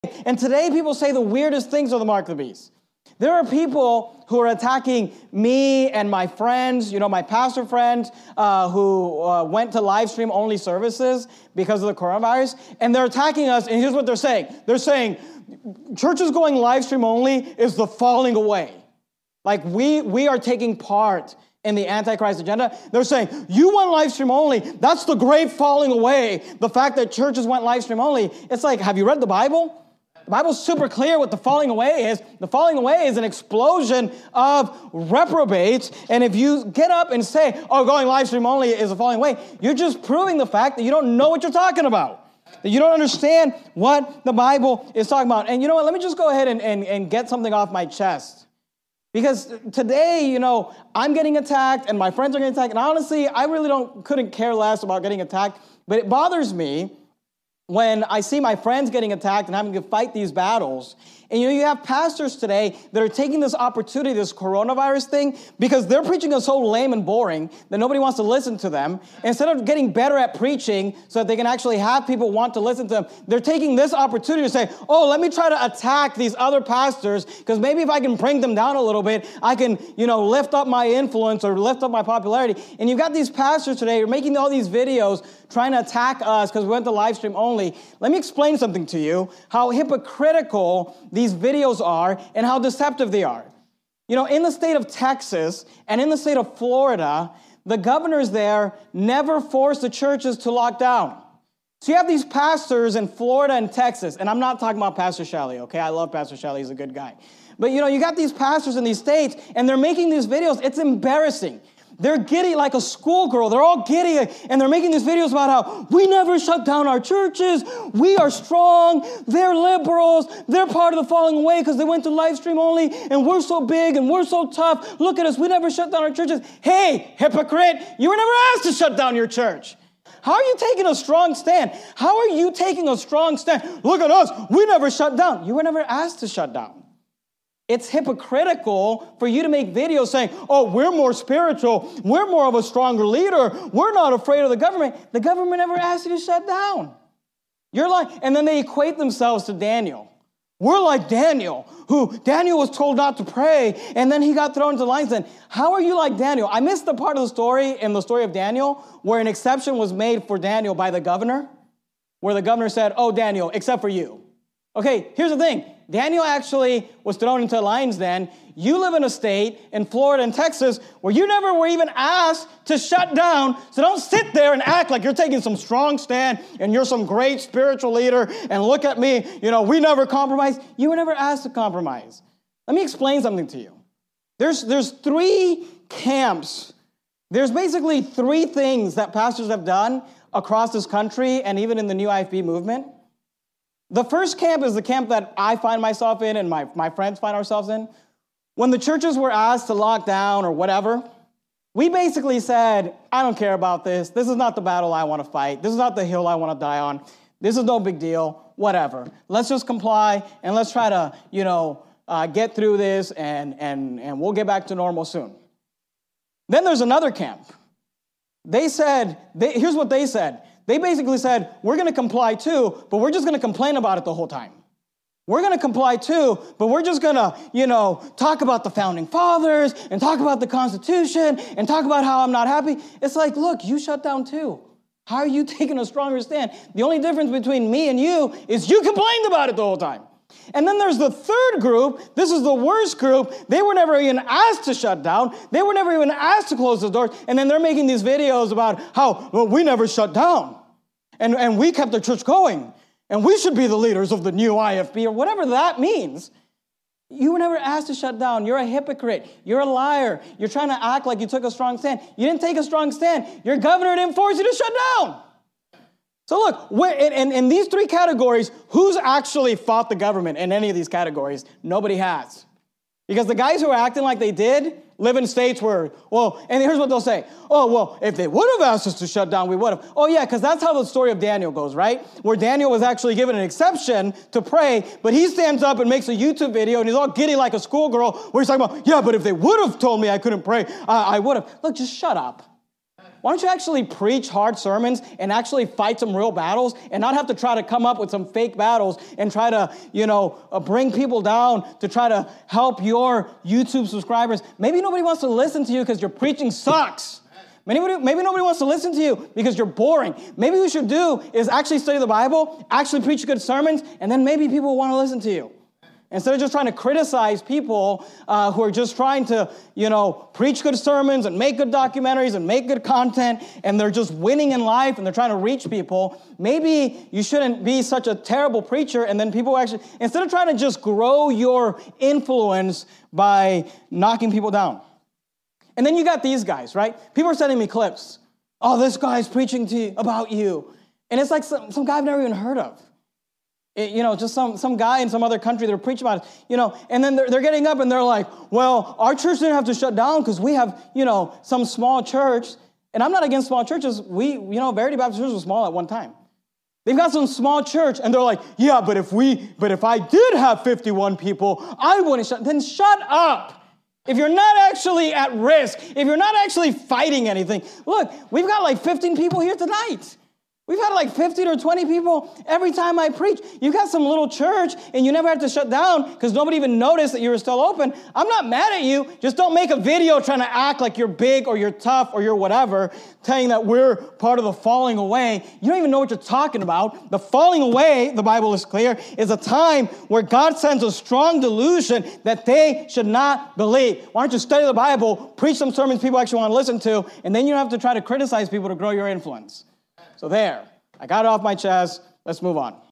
And today people say the weirdest things are the mark of the beast. There are people who are attacking me and my friends, my pastor friends who went to live stream only services because of the coronavirus, and they're attacking us, and here's what they're saying. They're saying, churches going live stream only is the falling away. Like we are taking part in the Antichrist agenda. They're saying, you went live stream only, that's the great falling away. The fact that churches went live stream only, it's like, have you read the Bible? The Bible's super clear what the falling away is. The falling away is an explosion of reprobates. And if you get up and say, going live stream only is a falling away, you're just proving the fact that you don't know what you're talking about. That you don't understand what the Bible is talking about. And you know what? Let me just go ahead and get something off my chest. Because today, I'm getting attacked and my friends are getting attacked. And honestly, I really couldn't care less about getting attacked. But it bothers me when I see my friends getting attacked and having to fight these battles. And you have pastors today that are taking this opportunity, this coronavirus thing, because they're preaching is so lame and boring that nobody wants to listen to them. Instead of getting better at preaching so that they can actually have people want to listen to them, they're taking this opportunity to say, let me try to attack these other pastors, because maybe if I can bring them down a little bit, I can, lift up my influence or lift up my popularity. And you've got these pastors today who are making all these videos trying to attack us because we went to live stream only. Let me explain something to you, how hypocritical these videos are and how deceptive they are. In the state of Texas and in the state of Florida, the governors there never forced the churches to lock down. So you have these pastors in Florida and Texas, and I'm not talking about Pastor Shelley, okay? I love Pastor Shelley, he's a good guy. But you got these pastors in these states, and they're making these videos. It's embarrassing. They're giddy like a schoolgirl. They're all giddy, and they're making these videos about how we never shut down our churches. We are strong. They're liberals. They're part of the falling away because they went to live stream only, and we're so big, and we're so tough. Look at us. We never shut down our churches. Hey, hypocrite, you were never asked to shut down your church. How are you taking a strong stand? How are you taking a strong stand? Look at us. We never shut down. You were never asked to shut down. It's hypocritical for you to make videos saying, we're more spiritual. We're more of a stronger leader. We're not afraid of the government. The government never asked you to shut down. You're like, and then they equate themselves to Daniel. We're like Daniel was told not to pray, and then he got thrown into the lion's den. How are you like Daniel? I missed the part of the story in the story of Daniel where an exception was made for Daniel by the governor, where the governor said, Daniel, except for you. Okay, here's the thing. Daniel actually was thrown into a lion's den. You live in a state in Florida and Texas where you never were even asked to shut down. So don't sit there and act like you're taking some strong stand and you're some great spiritual leader and look at me, we never compromise. You were never asked to compromise. Let me explain something to you. There's three camps. There's basically three things that pastors have done across this country and even in the new IFB movement. The first camp is the camp that I find myself in and my friends find ourselves in. When the churches were asked to lock down or whatever, we basically said, I don't care about this. This is not the battle I want to fight. This is not the hill I want to die on. This is no big deal. Whatever. Let's just comply and let's try to, get through this and we'll get back to normal soon. Then there's another camp. Here's what they said. They basically said, we're going to comply too, but we're just going to complain about it the whole time. We're going to comply too, but we're just going to, talk about the founding fathers and talk about the Constitution and talk about how I'm not happy. It's like, look, you shut down too. How are you taking a stronger stand? The only difference between me and you is you complained about it the whole time. And then there's the third group. This is the worst group. They were never even asked to shut down. They were never even asked to close the doors. And then they're making these videos about how, we never shut down. And we kept the church going. And we should be the leaders of the new IFB or whatever that means. You were never asked to shut down. You're a hypocrite. You're a liar. You're trying to act like you took a strong stand. You didn't take a strong stand. Your governor didn't force you to shut down. So look, in these three categories, who's actually fought the government in any of these categories? Nobody has. Because the guys who are acting like they did live in states where, and here's what they'll say. If they would have asked us to shut down, we would have. Because that's how the story of Daniel goes, right? Where Daniel was actually given an exception to pray, but he stands up and makes a YouTube video, and he's all giddy like a schoolgirl, where he's talking about, but if they would have told me I couldn't pray, I would have. Look, just shut up. Why don't you actually preach hard sermons and actually fight some real battles and not have to try to come up with some fake battles and try to, bring people down to try to help your YouTube subscribers? Maybe nobody wants to listen to you because your preaching sucks. Maybe nobody wants to listen to you because you're boring. Maybe what you should do is actually study the Bible, actually preach good sermons, and then maybe people will want to listen to you. Instead of just trying to criticize people who are just trying to, preach good sermons and make good documentaries and make good content, and they're just winning in life and they're trying to reach people, maybe you shouldn't be such a terrible preacher, and then people actually, instead of trying to just grow your influence by knocking people down. And then you got these guys, right? People are sending me clips. Oh, this guy's preaching to you about you. And it's like some guy I've never even heard of. Just some guy in some other country that are preaching about it, and then they're getting up and they're like, well, our church didn't have to shut down because we have, some small church. And I'm not against small churches. Verity Baptist Church was small at one time. They've got some small church and they're like, yeah, but if I did have 51 people, I wouldn't then shut up. If you're not actually at risk, if you're not actually fighting anything, look, we've got like 15 people here tonight. We've had like 15 or 20 people every time I preach. You got some little church and you never had to shut down because nobody even noticed that you were still open. I'm not mad at you. Just don't make a video trying to act like you're big or you're tough or you're whatever, telling that we're part of the falling away. You don't even know what you're talking about. The falling away, the Bible is clear, is a time where God sends a strong delusion that they should not believe. Why don't you study the Bible, preach some sermons people actually want to listen to, and then you don't have to try to criticize people to grow your influence. So there, I got it off my chest. Let's move on.